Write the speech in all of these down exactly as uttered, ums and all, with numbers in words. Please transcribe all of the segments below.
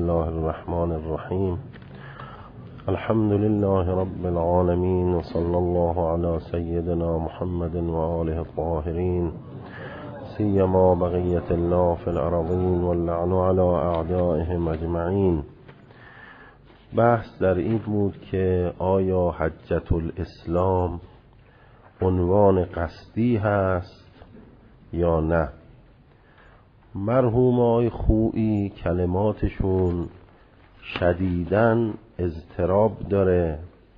الله الرحمن الرحیم. الحمد لله رب العالمین و صلی الله علی سیدنا محمد و آله الطاهرین، سیما بقیت الله فی الارضین واللعن علی اعدائهم اجمعین. بحث در این بود که آیا حجة الاسلام عنوان قصدی هست یا نه. مرحوم آقای خویی کلماتشون شدیداً اضطراب داره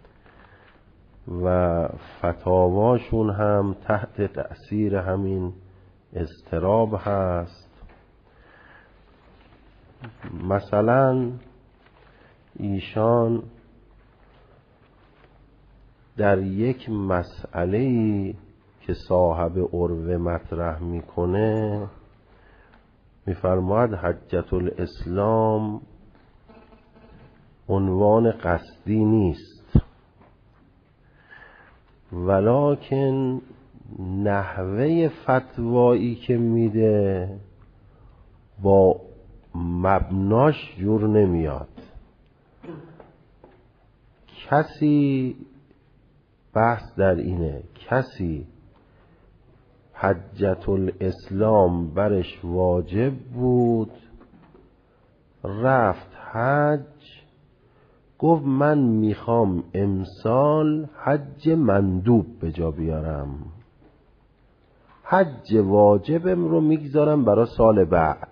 و فتاواشون هم تحت تأثیر همین اضطراب هست. مثلا ایشان در یک مسئله‌ای که صاحب عروه مطرح میکنه میفرماید حجة الاسلام عنوان قصدی نیست، ولکن نحوه فتوایی که میده با مبناش جور نمیاد. کسی بحث در اینه، کسی حجة الاسلام برش واجب بود، رفت حج، گفت من میخوام امسال حج مندوب به جا بیارم، حج واجبم رو میگذارم برای سال بعد.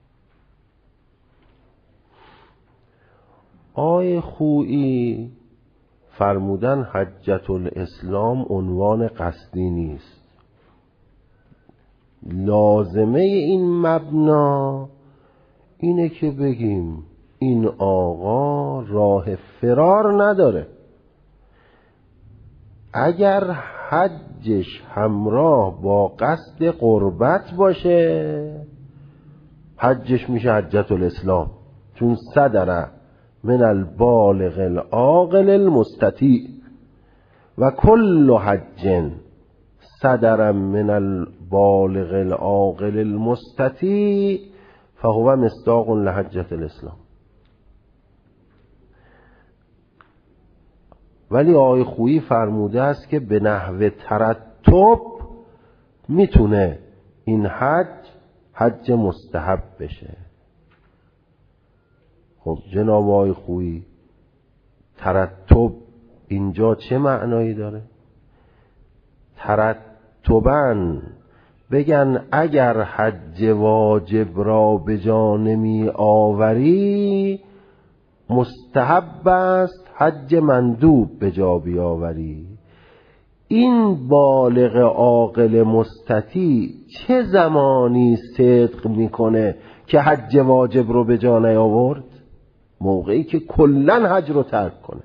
آقای خویی فرمودن حجة الاسلام عنوان قصدی نیست. لازمه این مبنا اینه که بگیم این آقا راه فرار نداره. اگر حجش همراه با قصد قربت باشه حجش میشه حجة الاسلام، چون صدر من البالغ العاقل المستطیع و کل حج صدر من البالغ العاقل المستطیع فهو مصداق لحجة الاسلام. ولی آقای خویی فرموده است که به نحو ترتب میتونه این حج حج مستحب بشه. خب جناب آقای خویی ترتب اینجا چه معنایی داره؟ ترتباً بگن اگر حج واجب را به جا نمی آوری مستحب است حج مندوب به جا بیاوری. این بالغ عاقل مستطیع چه زمانی صدق میکنه که حج واجب رو به جا نیاورد؟ موقعی که کلن حج رو ترک کنه،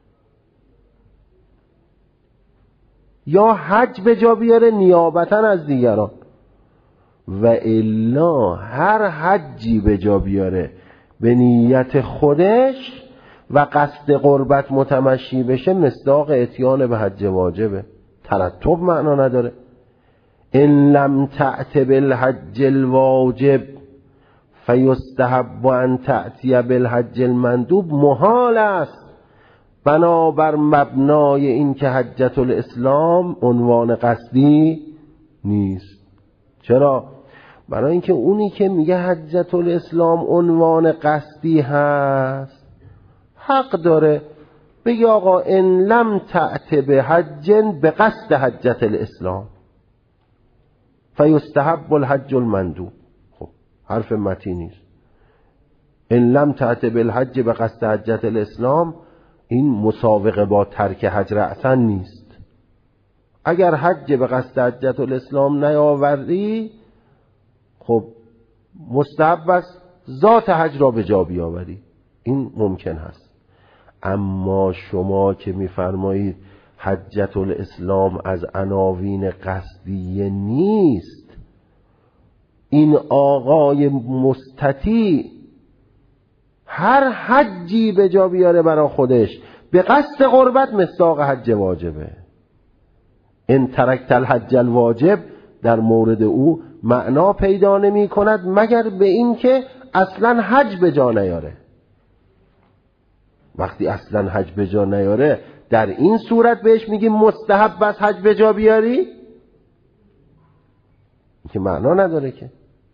یا حج به جا بیاره نیابتا از دیگران، و الا هر حجی به جا بیاره به نیت خودش و قصد قربت متمشی بشه مصداق اتیان به حج واجبه. ترتب معنا نداره. ان لم تأت بالحج الواجب فیستحب ان تأتی بالحج المندوب محال است، بنابر مبنای این که حجة الاسلام عنوان قصدی نیست. چرا؟ برای اینکه اونی که میگه حجة الاسلام عنوان قصدی هست حق داره بگه آقا ان لم تأت به حج به قصد حجة الاسلام فیستحب الحج المندوب. خب حرف متی نیست. ان لم تأت بالحج به قصد حجة الاسلام این مسابقه با ترک حج رأسا نیست. اگر حج به قصد حجة الاسلام نیاوردی خب مستحب است ذات حج را به جا بیاوری، این ممکن هست. اما شما که میفرمایید حجة الاسلام از عناوین قصدیه نیست، این آقای مستطیع هر حجی به جا بیاره برای خودش به قصد قربت مصداق حج واجبه. ان ترکت الحج الواجب در مورد او معنا پیدا نمی کند مگر به این که اصلا حج به جا نیاره. وقتی اصلا حج به جا نیاره در این صورت بهش میگیم مستحب بس حج به جا بیاری؟ این که معنا نداره که.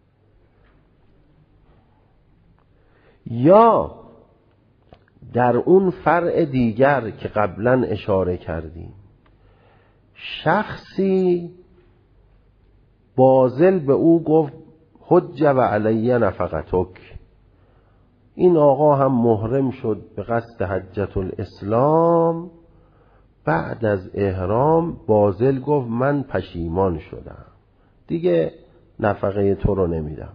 یا در اون فرع دیگر که قبلا اشاره کردیم، شخصی باذل به او گفت حج و علی نفقتک، این آقا هم محرم شد به قصد حجت الاسلام، بعد از احرام باذل گفت من پشیمان شدم دیگه نفقه تو رو نمیدم.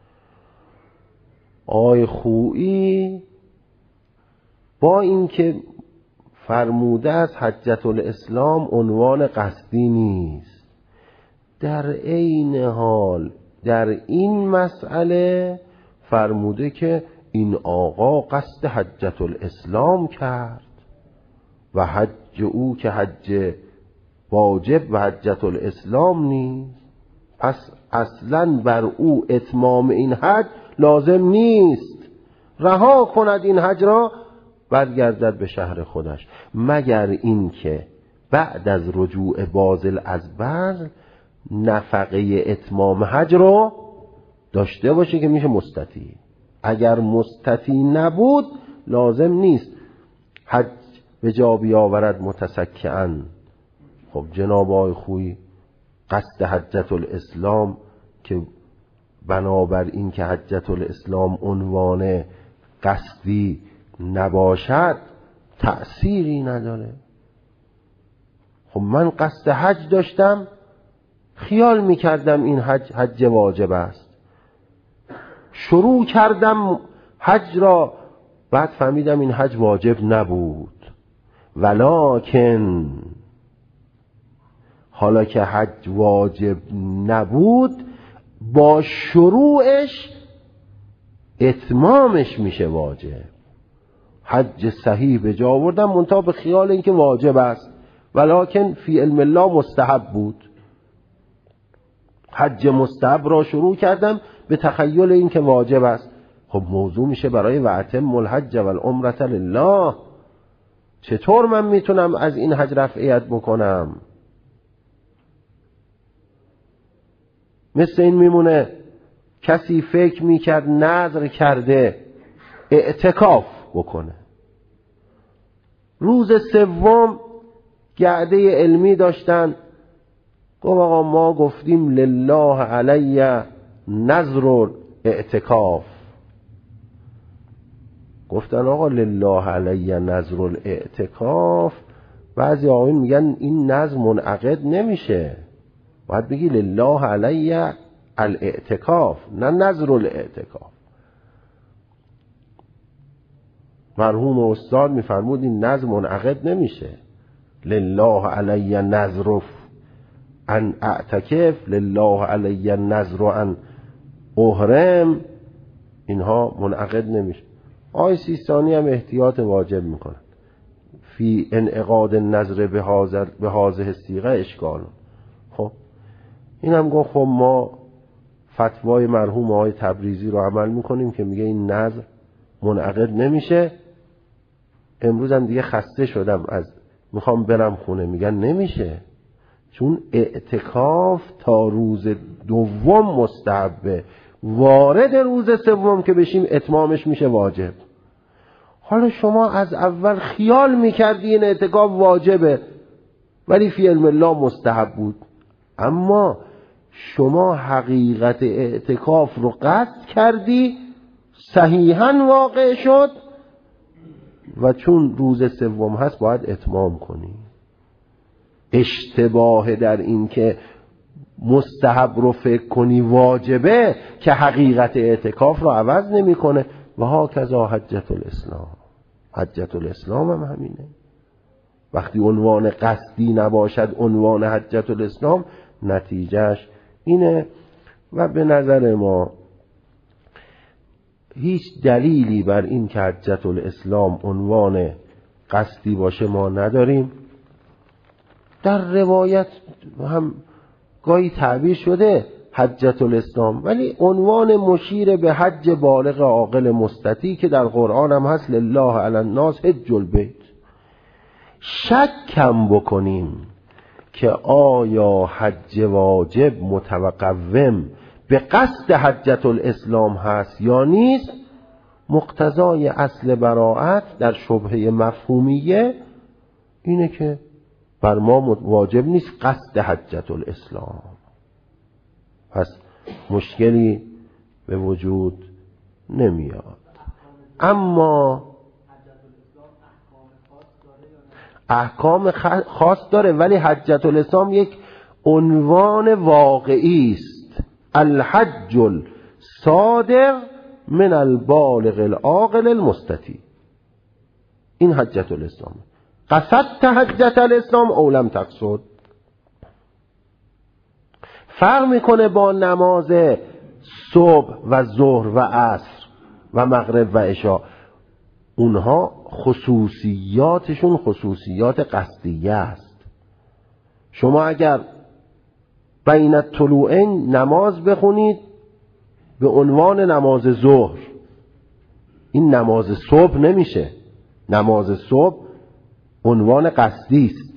آقای خویی با اینکه فرموده از حجت الاسلام عنوان قصدی نیست، در عین حال در این مسئله فرموده که این آقا قصد حجت الاسلام کرد و حج او که حج واجب و حجت الاسلام نیست، پس اصلا بر او اتمام این حج لازم نیست، رها کند این حج را برگردد به شهر خودش، مگر این که بعد از رجوع باذل از بذل نفقه اتمام حج رو داشته باشه که میشه مستطیع. اگر مستطیع نبود لازم نیست حج به جا بیاورد متسکعاً. خب جناب آقای خویی قصد حجت الاسلام که بنابر این که حجت الاسلام عنوان قصدی نباشد تأثیری نداره. خب من قصد حج داشتم، خیال میکردم این حج حج واجب است، شروع کردم حج را، بعد فهمیدم این حج واجب نبود، ولکن حالا که حج واجب نبود با شروعش اتمامش میشه واجب. حج صحیح به جا آوردم منتها به خیال اینکه واجب است، ولکن فی علم الله مستحب بود. حج مستحب را شروع کردم به تخیل اینکه واجب است. خب موضوع میشه برای واتم الحج والعمرة لله. چطور من میتونم از این حج رفعیت بکنم؟ مثل این میمونه کسی فکر میکرد نذر کرده اعتکاف بکنه، روز سوم گعده علمی داشتن، گفت آقا ما گفتیم لله علی نذر اعتکاف. گفتن آقا لله علی نذر الاعتکاف، بعضی آقایون میگن این نذر منعقد نمیشه، باید بگی لله علی الاعتکاف نه نذر الاعتکاف. مرحوم استاد میفرمود این نذر منعقد نمیشه، لله علی نذر ان اعتکف، لله علی نذر ان احرم، اینها منعقد نمیشه. آی سیستانی هم احتیاط واجب میکنن فی انعقاد النذر به هذه الصیغه اشکال. خب این هم گفت خب ما فتوای مرحوم آقای تبریزی رو عمل میکنیم که میگه این نذر منعقد نمیشه. امروز هم دیگه خسته شدم از میخوام برم خونه، میگن نمیشه چون اعتکاف تا روز دوم مستحبه، وارد روز سوم که بشیم اتمامش میشه واجب. حالا شما از اول خیال میکردی این اعتکاف واجبه ولی فی علم الله مستحب بود، اما شما حقیقت اعتکاف رو قصد کردی، صحیحاً واقع شد و چون روز سوم هست باید اتمام کنی. اشتباه در این که مستحب رو فکر کنی واجبه که حقیقت اعتکاف رو عوض نمی کنه. و ها کذا حجت الاسلام، حجت الاسلام هم همینه. وقتی عنوان قصدی نباشد عنوان حجت الاسلام نتیجهش اینه. و به نظر ما هیچ دلیلی بر این که حجت الاسلام عنوان قصدی باشه ما نداریم. در روایت هم گاهی تعبیر شده حجة الاسلام، ولی عنوان مشیر به حج بالغ عاقل مستطیع که در قرآن هم هست لله علی الناس حج البیت. شک کم بکنیم که آیا حج واجب متقوم به قصد حجة الاسلام هست یا نیست، مقتضای اصل براءت در شبهه مفهومیه اینه که بر ما واجب نیست قصد حجة الاسلام، پس مشکلی به وجود نمیاد. اما احکام خاص داره، ولی حجة الاسلام یک عنوان واقعی است. الحج الصادر من البالغ العاقل المستطیع، این حجة الاسلام. قصدت حجة الاسلام او لم تقصد. فرق میکنه با نماز صبح و ظهر و عصر و مغرب و عشاء. اونها خصوصیاتشون خصوصیات قصدیه است. شما اگر بین الطلوعین نماز بخونید به عنوان نماز ظهر، این نماز صبح نمیشه. نماز صبح عنوان قصدی است.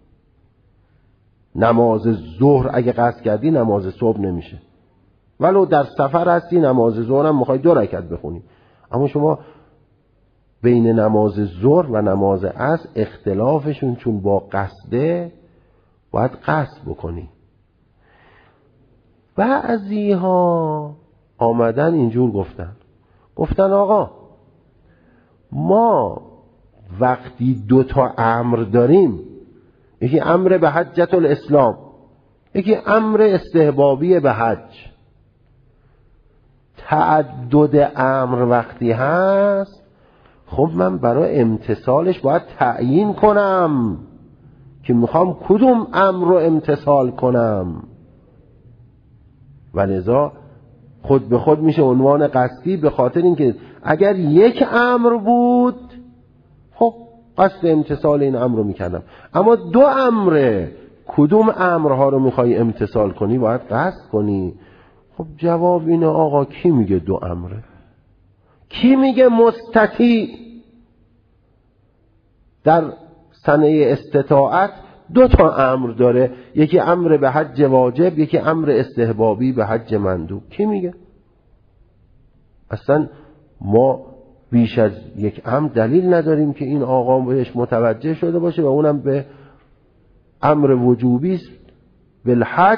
نماز ظهر اگه قصد کردی نماز صبح نمیشه. ولو در سفر هستی نماز ظهر هم میخوای دو رکعت بخونی، اما شما بین نماز ظهر و نماز عصر اختلافشون چون با قصده باید قصد بکنی. بعضی ها آمدن اینجور گفتن گفتن آقا ما وقتی دو تا امر داریم، یکی امر به حجة الاسلام، یکی امر استحبابی به حج، تعدد امر وقتی هست، خب من برای امتثالش باید تعیین کنم که میخوام کدوم امر رو امتثال کنم، و لذا خود به خود میشه عنوان قصدی، به خاطر اینکه اگر یک امر بود خب قصد امتثال این امر رو میکردم، اما دو امره، کدوم امرها رو میخوای امتثال کنی باید قصد کنی. خب جواب اینه آقا کی میگه دو امره؟ کی میگه مستطیع در سنه استطاعت دو تا امر داره، یکی امر به حج واجب، یکی امر استحبابی به حج مندوب؟ کی میگه؟ اصلا ما بیش از یک امر دلیل نداریم که این آقا بهش متوجه شده باشه و اونم به امر وجوبی است بالحج،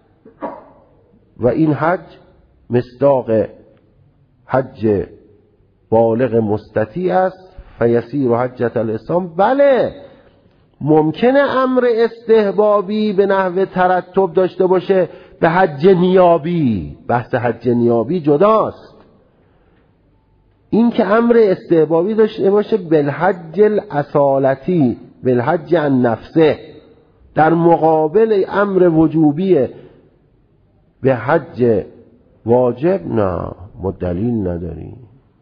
و این حج مصداق حج بالغ مستطیع است فیسیر حجة الاسلام. بله ممکنه امر استحبابی به نحو ترتب داشته باشه به حج نیابی، بحث حج نیابی جداست. این که امر استحبابی داشته باشه بالحج الاصالتی، بالحج عن نفسه، در مقابل امر وجوبی به حج واجب، نه ما دلیل نداریم.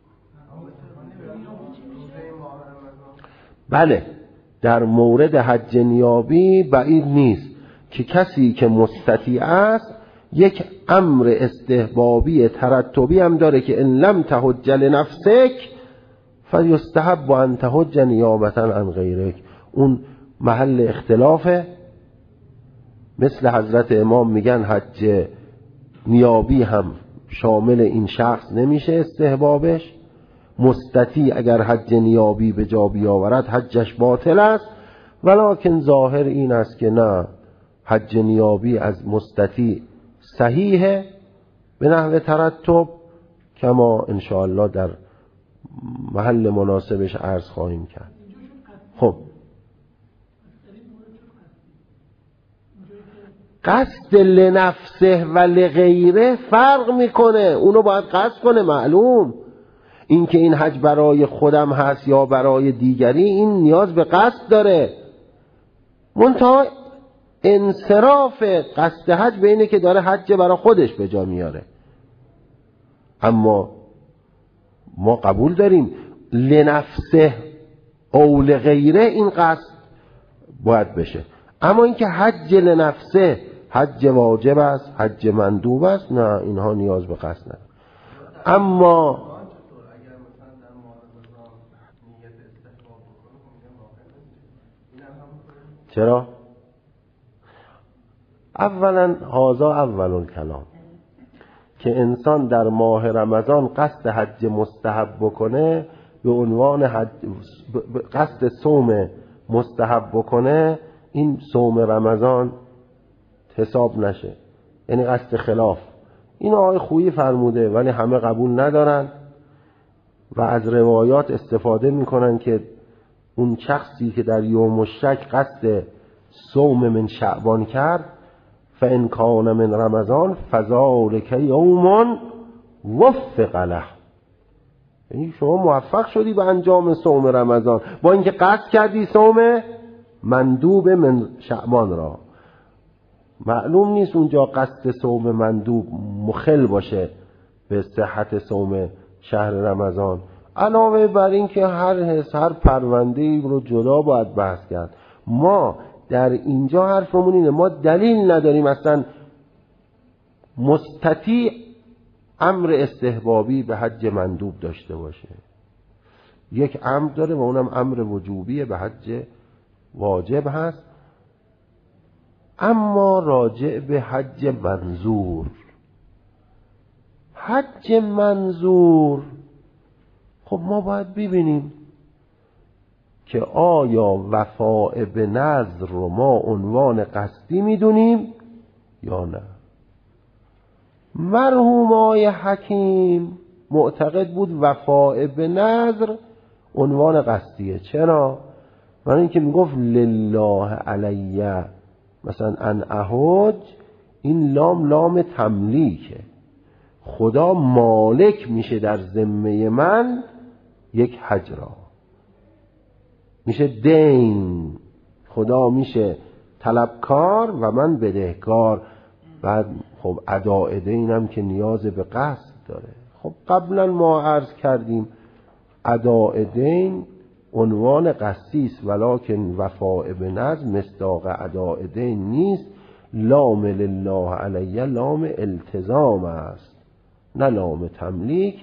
بله در مورد حج نیابی بعید نیست که کسی که مستطیع است یک امر استحبابی ترتبی هم داره که ان لم تحج لنفسک فیستحب ان تحج نیابة عن غیرک. اون محل اختلافه. مثل حضرت امام میگن حج نیابی هم شامل این شخص نمیشه استحبابش. مستطیع اگر حج نیابی به جا بیاورد حجش باطل است، ولکن ظاهر این است که نه، حج نیابی از مستطیع صحیحه به نحو ترتب، کما انشاءالله در محل مناسبش عرض خواهیم کرد. خب قصد لنفسه و لغیره فرق میکنه، اونو باید قصد کنه. معلوم این که این حج برای خودم هست یا برای دیگری، این نیاز به قصد داره. منتها انصراف قصد حج به اینه که داره حج برای خودش به جا میاره. اما ما قبول داریم لنفسه او لغیره این قصد باید بشه. اما اینکه حج لنفسه حج واجب است، حج مندوب است، نه اینها نیاز به قصد نداره. اما چرا؟ اولا هازا اول کلام که انسان در ماه رمضان قصد حج مستحب بکنه، به عنوان حج قصد صوم مستحب بکنه، این صوم رمضان حساب نشه، یعنی قصد خلاف. این آقای خویی فرموده ولی همه قبول ندارن و از روایات استفاده میکنن که اون شخصی که در یوم الشک قصد صوم من شعبان کرد، فإن کان من رمضان فذلک یوم وفق له، یعنی شما موفق شدی به انجام صوم رمضان با اینکه قصد کردی صوم مندوب من شعبان را. معلوم نیست اونجا قصد صوم مندوب مخل باشه به صحت صوم شهر رمضان. علاوه بر این که هر حس هر پرونده‌ای رو جدا باید بحث کرد. ما در اینجا حرفمون اینه، ما دلیل نداریم اصلا مستطیع امر استحبابی به حج مندوب داشته باشه. یک امر داره و اونم امر وجوبی به حج واجب هست. اما راجع به حج منظور، حج منظور خب ما باید ببینیم که آیا وفاء به نذر رو ما عنوان قصدی میدونیم یا نه. مرحوم آقای حکیم معتقد بود وفاء به نذر عنوان قصدیه. چرا؟ برای اینکه میگفت لله علیه مثلا ان احج، این لام لام تملیکه، خدا مالک میشه در ذمه من یک حج را، میشه دین، خدا میشه طلبکار و من بدهکار. بعد خب اداء دینم که نیاز به قصد داره. خب قبلا ما عرض کردیم اداء دین عنوان قصدی است، ولکن وفاء به نذر مصداق اداء دین نیست. لام لله علیه لام التزام است نه لام تملیک.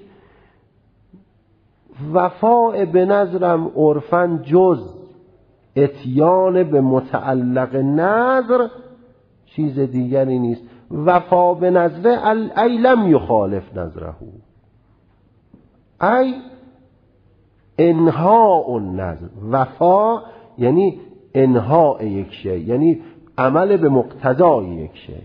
وفاء به نذرم عرفاً جز اتیان به متعلق نذر چیز دیگری نیست. وفا به نذر ای لم یخالف نذره، ای انهاء النذر. وفا یعنی انهاء یک شی، یعنی عمل به مقتضای یک شی.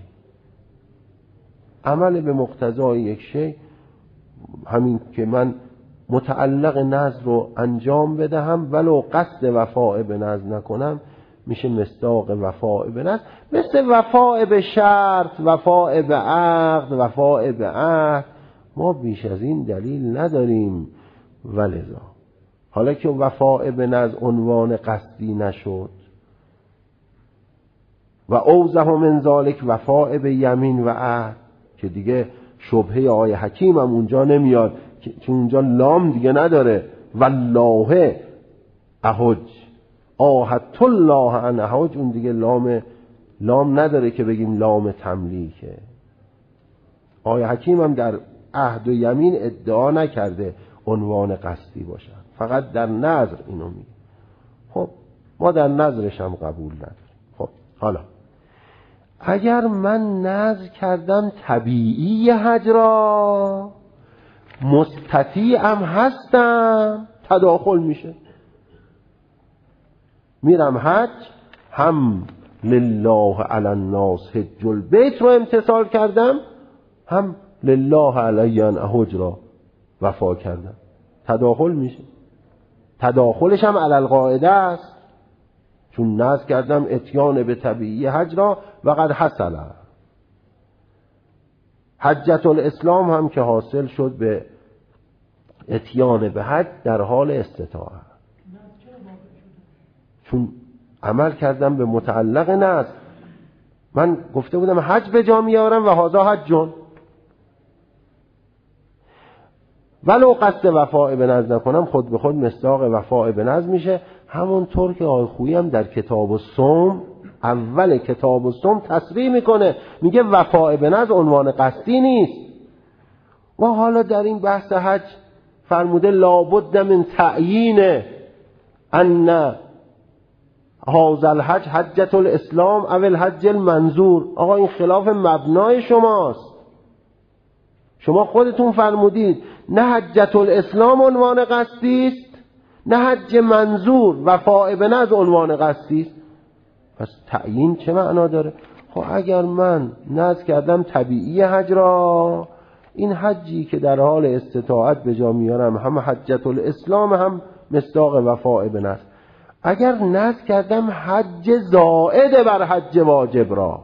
عمل به مقتضای یک شی همین که من متعلق نذر رو انجام بدهم ولو قصد وفاء به نذر نکنم، میشه مصداق وفاء به نذر. مثل وفاء به شرط، وفاء به عقد، وفاء به عهد. ما بیش از این دلیل نداریم. ولذا حالا که وفاء به نذر عنوان قصدی نشد و اوضح من ذالک وفاء به یمین و عهد، که دیگه شبهه آیه حکیم هم اونجا نمیاد چون اونجا لام دیگه نداره. والله احج آهدت الله ان احج، اون دیگه لام لام نداره که بگیم لام تملیکه. آیه حکیم هم در عهد و یمین ادعا نکرده عنوان قصدی باشن، فقط در نذر اینو میگه. خب ما در نذرش هم قبول نداریم. خب حالا اگر من نذر کردم طبیعی حج را، مستطیعم هستم، تداخل میشه. میرم حج، هم لله علی الناس حج البیت رو امتثال کردم، هم لله علی ان احج را وفا کردم. تداخل میشه. تداخلش هم علی القاعده است، چون نذر کردم اتیان به طبیعی حج را و قد حصل. حجت الاسلام هم که حاصل شد به اتیان به حج در حال استطاعت، چون عمل کردم به متعلق نذر. من گفته بودم حج به جا میارم و هذا حجون، ولو قصد وفاء به نذر نکنم خود به خود مصداق وفاء به نذر میشه. همونطور که آقای خویی هم در کتاب الصوم اول کتاب الصوم تصریح میکنه، میگه وفاء به نذر عنوان قصدی نیست. و حالا در این بحث حج فرموده لابد من تعیین ان هذا الحج حجة الاسلام او الحج المنظور. آقا این خلاف مبنای شماست. شما خودتون فرمودید نه حجة الاسلام عنوان قصدی است، نه حج منظور وفاء به نذر عنوان قصدی است. پس تعیین چه معنا داره؟ خب اگر من نذر کردم طبیعی حج را، این حجی که در حال استطاعت به جا میارم هم حجة الاسلام هم مصداق وفاء به نذر. اگر نذر کردم حج زائد بر حج واجب را،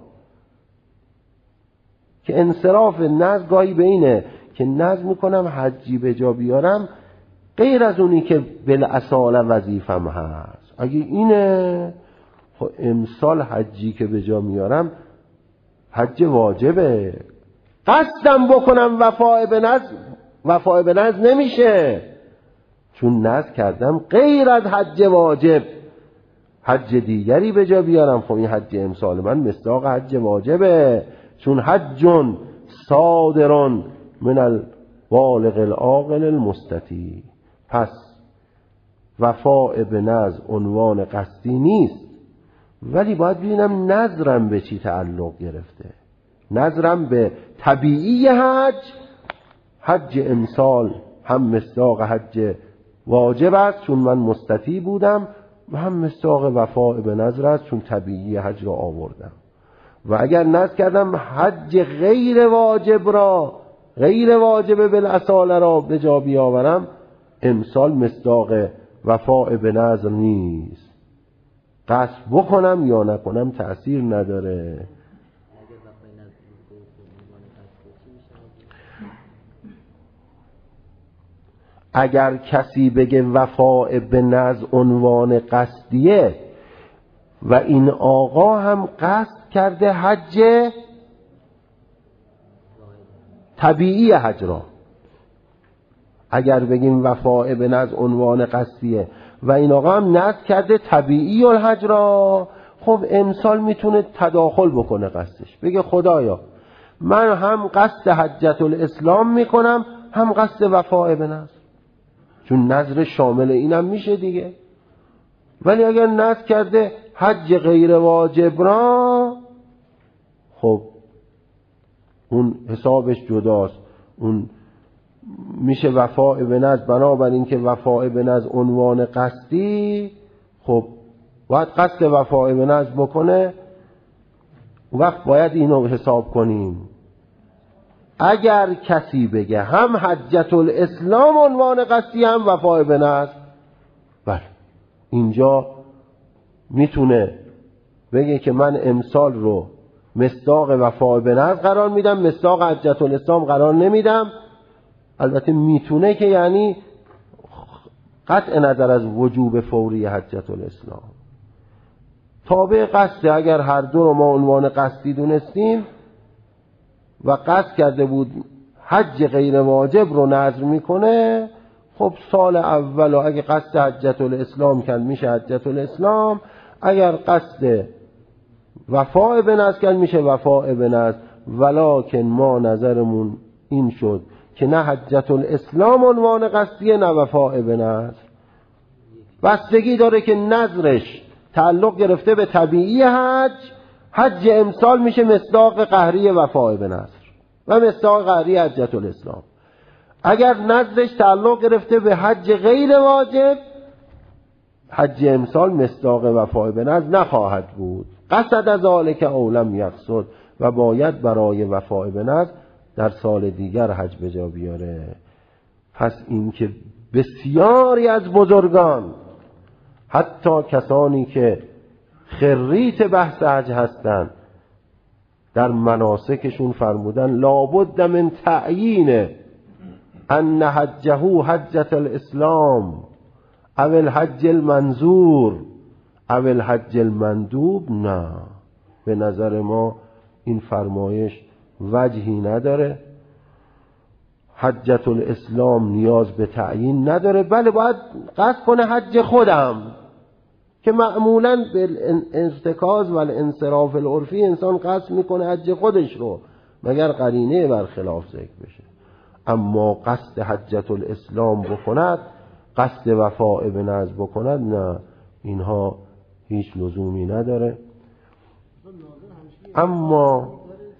که انصراف نذر گاهی به اینه که نذر میکنم حجی به جا بیارم غیر از اونی که بالاصاله وظیفم هست، اگه اینه خب امسال حجی که به جا میارم حج واجبه، قصدم بکنم وفاء به نذر وفاء به نذر نمیشه، چون نذر کردم غیر از حج واجب حج دیگری به جا بیارم. خب این حج امسال من مصداق حج واجبه، چون حج صادر من البالغ العاقل المستطیع. پس وفاء به نذر عنوان قصدی نیست، ولی باید ببینم نذرم به چی تعلق گرفته. نذرم به طبیعی حج، حج امسال هم مصداق حج واجب است چون من مستطیع بودم، و هم مصداق وفاء به نذر است چون طبیعی حج را آوردم. و اگر نذر کردم حج غیر واجب را، غیر واجب بالاصاله را به جا بیاورم، امسال مصداق وفاء به نذر نیست. قصد بکنم یا نکنم تأثیر نداره. اگر کسی بگه وفاء به نذر عنوان قصدیه و این آقا هم قصد کرده حج طبیعی حج را، اگر بگیم وفاء به نذر عنوان قصدیه و این آقا هم نذر کرده طبیعی الحج را، خب امسال میتونه تداخل بکنه قصدش، بگه خدایا من هم قصد حجة الاسلام میکنم هم قصد وفاء به نذر، چون نذر شامل اینم میشه دیگه. ولی اگر نذر کرده حج غیر واجب را، خب اون حسابش جداست، اون میشه وفاء به نذر. بنابراین که وفاء به نذر عنوان قصدی، خب باید قصد وفاء به نذر بکنه، وقت باید اینو حساب کنیم. اگر کسی بگه هم حجة الاسلام عنوان قصدی هم وفاء به نذر، بله اینجا میتونه بگه که من امسال رو مصداق وفاء به نذر قرار میدم، مصداق حجة الاسلام قرار نمیدم. البته میتونه که یعنی قطع نظر از وجوب فوری حجة الاسلام تابع قصد. اگر هر دو رو ما عنوان قصدی دونستیم و قصد کرده بود حج غیر واجب رو نذر میکنه، خب سال اول و اگه قصد حجة الاسلام کرد میشه حجة الاسلام، اگر قصد وفاء به نذر کرد میشه وفاء به نذر. ولکن ما نظرمون این شد که نه حجة الاسلام عنوان قصدیه نه وفاء به نذر. بستگی داره که نذرش تعلق گرفته به طبیعی حج، حج امسال میشه مصداق قهری وفاء به نذر و مصداق قهری حجة الاسلام. اگر نذرش تعلق گرفته به حج غیر واجب، حج امسال مصداق وفاء به نذر نخواهد بود. قصد از ذالک او لم یقصد، و باید برای وفاء به نذر در سال دیگر حج به جا بیاره. پس این که بسیاری از بزرگان، حتی کسانی که خریت بحث حج هستند، در مناسکشون فرمودن لابد من تعیین ان حجه حجة الاسلام او الحج المنظور او الحج المندوب. نه، به نظر ما این فرمایش وجهی نداره. حجة الاسلام نیاز به تعیین نداره، بله باید قصد کنه حج خودم، که معمولاً به ارتکاز و الانصراف العرفی انسان قصد میکنه حج خودش رو مگر قرینه برخلاف ذکر بشه. اما قصد حجت الاسلام بکند، قصد وفاء به نذر بکند، نه، اینها هیچ لزومی نداره. اما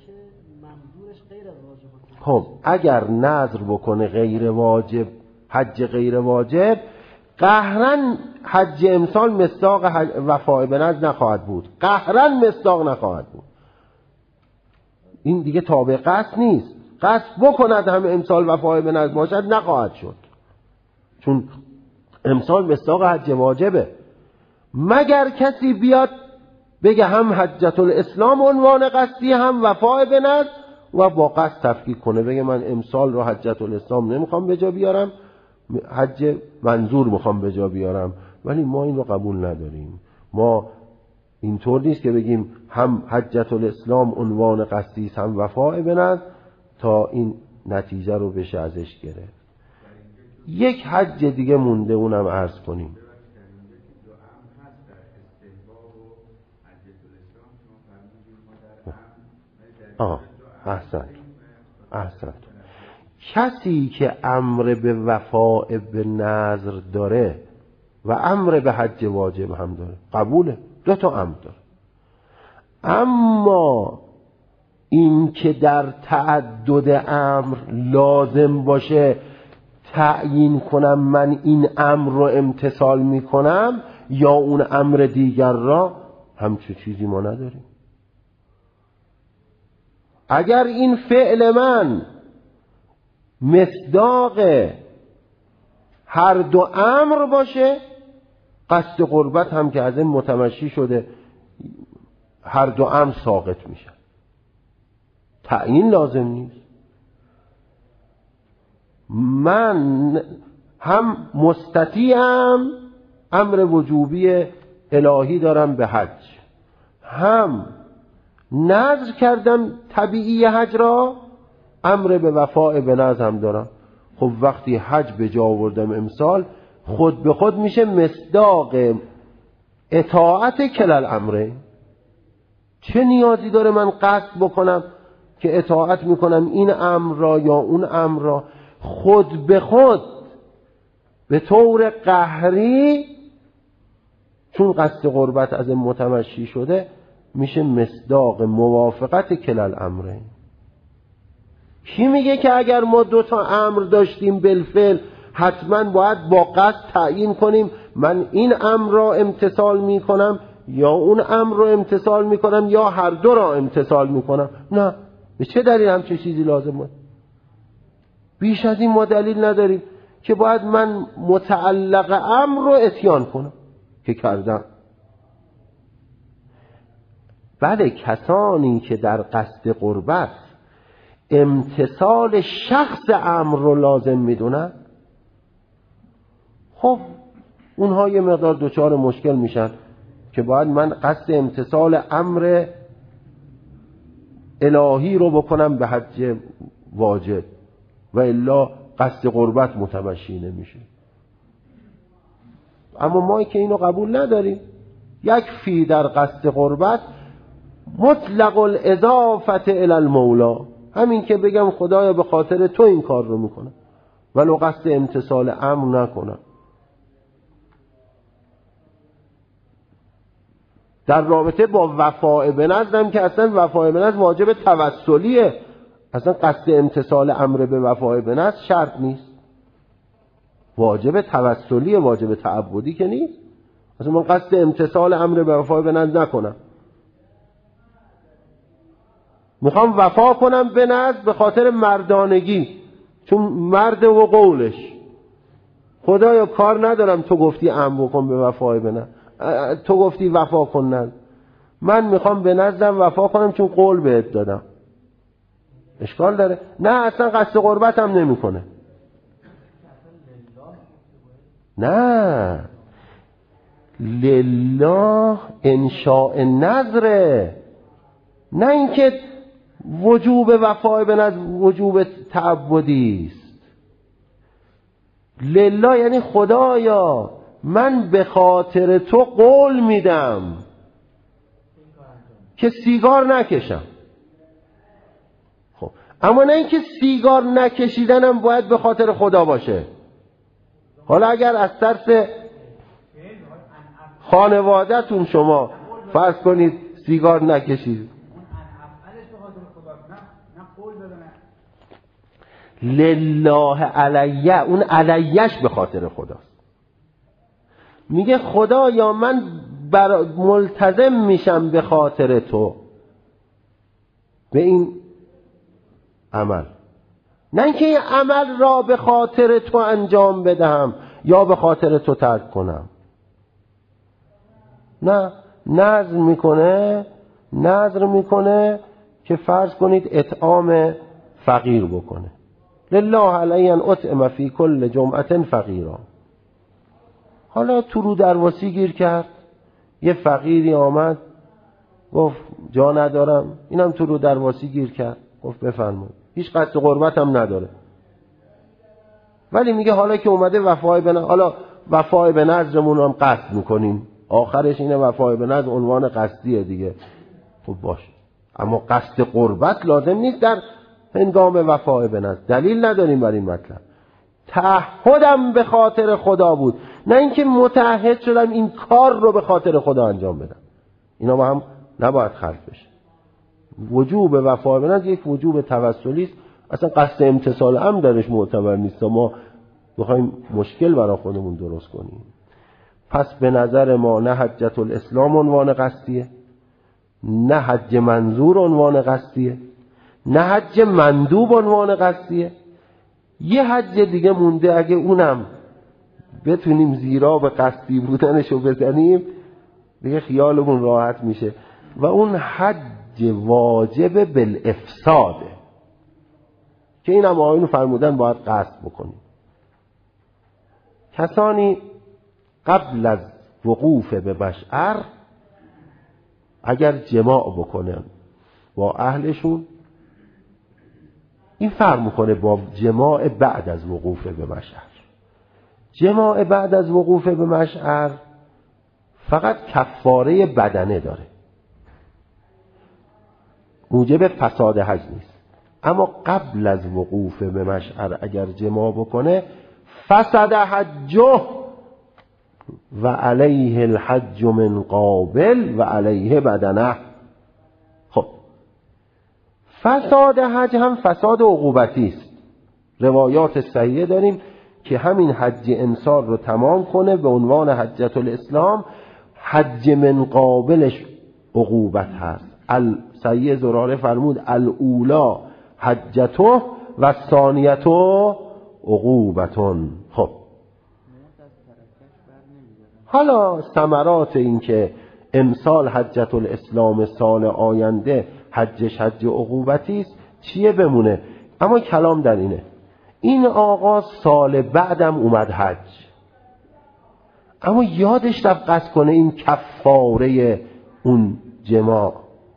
خب اگر نذر بکنه غیر واجب، حج غیر واجب، قهرن حج امسال مصداق وفاء به نذر نخواهد بود، قهرن مصداق نخواهد بود. این دیگه تابع قصد نیست. قصد بکند هم امسال وفاء به نذر باشد نخواهد شد، چون امسال مصداق حج واجبه. مگر کسی بیاد بگه هم حجت الاسلام عنوان قصدی هم وفاء به نذر و با قصد تفکیک کنه، بگه من امسال رو حجت الاسلام نمیخوام به جا بیارم، حج منظور میخوام به جا بیارم. ولی ما این رو قبول نداریم. ما اینطور نیست که بگیم هم حجت الاسلام عنوان قصدی است هم وفاء به نذر تا این نتیجه رو بشه ازش گرفت. یک حج دیگه مونده، اونم عرض کنیم. آه احسنت احسنت کسی که امر به وفاء به نذر داره و امر به حج واجب هم داره، قبوله، دو تا امر داره. اما این که در تعدد امر لازم باشه تعیین کنم من این امر رو امتثال میکنم یا اون امر دیگر را، همچون چیزی ما نداریم. اگر این فعل من مصداق هر دو امر باشه، قصد قربت هم که از این متمشی شده هر دو امر ساقط میشه، تعیین لازم نیست. من هم مستطیعم امر وجوبی الهی دارم به حج، هم نذر کردم طبیعی حج را، امر به وفاء به نذر هم دارم. خب وقتی حج به جا آوردم امسال، خود به خود میشه مصداق اطاعت کلال امره. چه نیازی داره من قصد بکنم که اطاعت میکنم این امر را یا اون امر را؟ خود به خود به طور قهری، چون قصد قربت از متمشی شده، میشه مصداق موافقت کلال امره. کی میگه که اگر ما دو تا امر داشتیم بالفعل حتما باید با قصد تعیین کنیم من این امر را امتثال میکنم یا اون امر را امتثال میکنم یا هر دو را امتثال میکنم؟ نه. به چه دلیل همچه چیزی لازم بود؟ بیش از این ما دلیل نداریم که باید من متعلق امر رو اتیان کنم که کردم. بله، کسانی که در قصد قربت امتثال شخص امر رو لازم میدونن، خب اونها یه مقدار دوچار مشکل میشن که باید من قصد امتثال امر الهی رو بکنم به حج واجب و الا قصد قربت متمشی نمیشه. اما ما که اینو قبول نداریم، یک فی در قصد قربت مطلق الاضافت الی المولا، همین که بگم خدایا به خاطر تو این کار رو میکنم ولو قصد امتثال امر نکنم. در رابطه با وفاء به نذرم که اصلا وفاء به نذر واجب توسلیه، اصلا قصد امتثال امر به وفاء به نذر شرط نیست، واجب توسلیه، واجب تعبدی که نیست. اصلا من قصد امتثال امر به وفاء به نذر نکنم، میخوام وفا کنم به نذر به خاطر مردانگی، چون مرد و قولش، خدایا کار ندارم تو گفتی امر بکن به وفاء به نذر، تو گفتی وفا کن نذر، من میخوام به نذرم وفا کنم چون قول بهت دادم. اشکال داره؟ نه، اصلا قصد قربت هم نمی کنه. نه، لله انشاء نذره، نه اینکه وجوب وفای به نذر وجوب تعبدی است. لله یعنی خدایا من به خاطر تو قول میدم که سیگار نکشم. خب اما نه اینکه سیگار نکشیدنم باید به خاطر خدا باشه. حالا اگر از ترس خانواده‌تون شما فرض کنید سیگار نکشید، لله علیه، اون علیهش به خاطر خداست. میگه خدا یا من بر ملتزم میشم به خاطر تو به این عمل، نه اینکه این عمل را به خاطر تو انجام بدهم یا به خاطر تو ترک کنم. نه، نذر میکنه نذر میکنه که فرض کنید اطعام فقیر بکنه. لله علی ان اطعم فی کل جمعه فقیرا. حالا تو رو درواسی گیر کرد، یه فقیری آمد گفت جا ندارم، اینم تو رو درواسی گیر کرد گفت بفرمایید، هیچ قصد قربت هم نداره، ولی میگه حالا که اومده وفای به نظر، حالا وفای به نظرمون هم قصد میکنیم، آخرش اینه وفای به نظر عنوان قصدیه دیگه. خب باشه، اما قصد قربت لازم نیست در هنگام وفای به نظر. دلیل نداریم بر این مطلب. تعهدم به خاطر خدا بود، نه اینکه متعهد شدم این کار رو به خاطر خدا انجام بدم. اینا با هم نباید خلط بشه. وجوب وفای به نظر یک وجوب توسلی است، اصلا قصد امتثال هم درش معتبر نیست. ما بخوایم مشکل برای خودمون درست کنیم. پس به نظر ما نه حجت الاسلام عنوان قصدیه، نه حج منظور عنوان قصدیه، نه حج مندوب عنوان قصدیه. یه حج دیگه مونده، اگه اونم بتونیم زیرا به قصدی بودنشو بزنیم دیگه خیالمون راحت میشه، و اون حج واجب بالافساده که این هم آیون فرمودن باید قصد بکنیم. کسانی قبل از وقوف به مشعر اگر جماع بکنن با اهلشون، این فرق میکنه با جماع بعد از وقوف به مشعر. جماع بعد از وقوف به مشعر فقط کفاره بدنه داره، موجب فساد حج نیست. اما قبل از وقوف به مشعر اگر جماع بکنه فسد حجه و علیه الحج من قابل و علیه بدنه. خب فساد حج هم فساد عقوبتی است. روایات صحیحه داریم که همین حج انصار رو تمام کنه به عنوان حجت الاسلام، حج من قابلش عقوبت هست. سید زراره فرمود الاولا حجته و ثانیته عقوبتون. خب حالا ثمرات این که امسال حجت الاسلام سال آینده حجش حج عقوبتی است چیه بمونه؟ اما کلام در اینه، این آقا سال بعدم اومد حج، اما یادش رفت قصد کنه این کفاره اون جماع.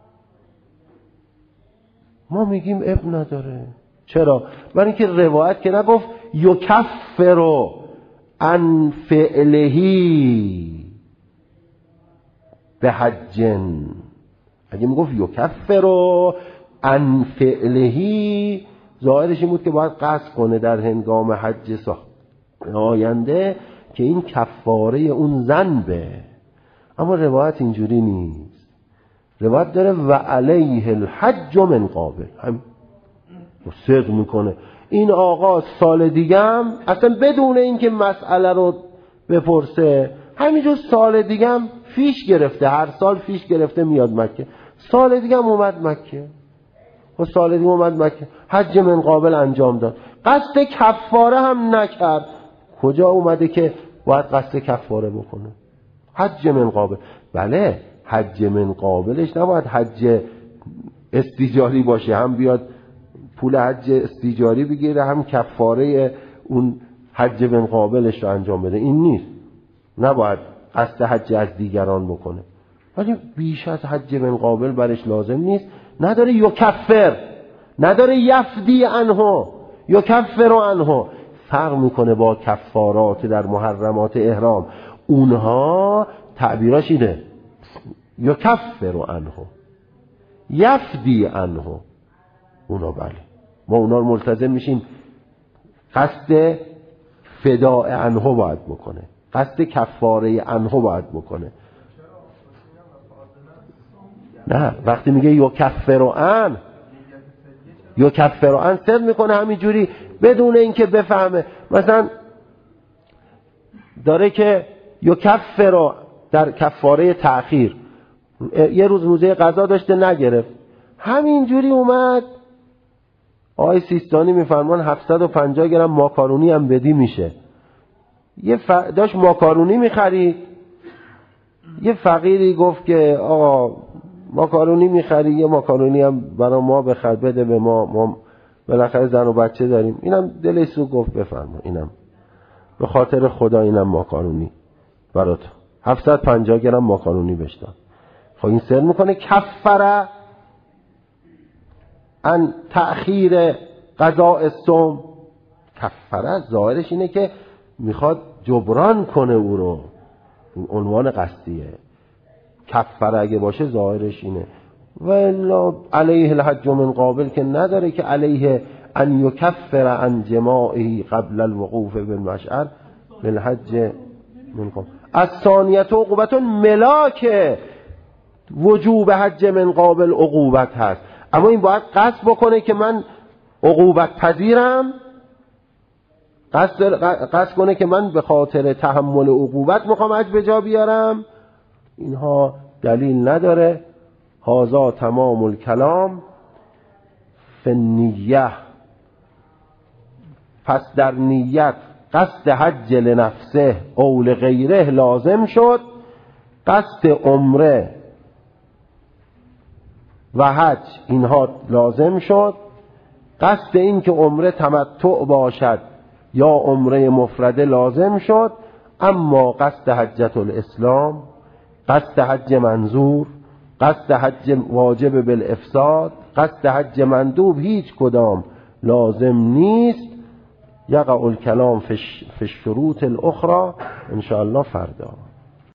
ما میگیم اب نداره. چرا؟ برای اینکه روایت که نگفت یکفر عن فعلهی به حجن. اگه میگفت یکفر عن فعلهی، ظاهرش این بود که باید قصد کنه در هنگام حج آینده که این کفاره اون ذنبه. اما روایت اینجوری نیست. روایت داره و علیه الحج من قابل، هم صدق میکنه. این آقا سال دیگه هم اصلا بدون اینکه مسئله رو بپرسه، همینجور سال دیگه هم فیش گرفته، هر سال فیش گرفته میاد مکه. سال دیگه هم اومد مکه و سال دیگه اومد مکه، حج من قابل انجام داد، قصد کفاره هم نکرد. کجا اومده که باید قصد کفاره بکنه؟ حج من قابل. بله حج من قابلش نباید حج استیجاری باشه، هم بیاد پول حج استیجاری بگیره هم کفاره اون حج من قابلش رو انجام بده. این نیست، نباید قصد حج از دیگران بکنه. ولی بیش از حج من قابل برش لازم نیست. نداره یکفر، نداره یفدی عنه، یکفر عنه. فرق میکنه با کفارات در محرمات احرام. اونها تعبیراش اینه یکفر عنه یفدی عنه. اونا بله ما اونا رو ملتزم میشیم قصد فداء عنه باید بکنه، قصد کفاره عنه باید بکنه. نه وقتی میگه یکفر عنه یکفر عنه صد میکنه همینجوری بدون اینکه بفهمه. مثلا داره که یکفر در کفاره تأخیر یه روز روزه قضا داشته نگرفت، همینجوری اومد آقای سیستانی میفرمان هفتصد و پنجاه گرم ماکارونی هم بدی میشه. یه ف... داشت ماکارونی میخرید، یه فقیری گفت که آقا ماکارونی میخری یه ماکارونی هم برای ما بخر بده به ما، ما بالاخره زن و بچه داریم. اینم دلش سو گفت بفرما اینم به خاطر خدا اینم ماکارونی برات هفتصد و پنجاه گرم ماکارونی بشتن. خب این سر میکنه کفره ان تأخیر قضاء الصوم. کفره ظاهرش اینه که میخواد جبران کنه او رو، این عنوان قصدیه. کفره اگه باشه ظاهرش اینه. و الا علیه الحج من قابل که نداره که علیه ان یکفر عن جماعه قبل الوقوف بالمشعر للحج من قابل. الثانیه عقوبت ملاک وجوب حج من قابل عقوبت هست، اما این باید قصد بکنه که من عقوبت پذیرم، قصد, قصد کنه که من به خاطر تحمل عقوبت میخوام حج به جا بیارم. اینها دلیل نداره. هذا تمام الکلام فی النیه. پس در نیت قصد حج لنفسه او لغیره لازم شد، قصد عمره و حج اینها لازم شد، قصد این که عمره تمتع باشد یا عمره مفرده لازم شد. اما قصد حجت الاسلام، قصد حج منظور، قصد حج واجب بالافساد، قصد حج مندوب هیچ کدام لازم نیست. یقع الکلام فی الشروط الاخرى ان شاء الله فردا.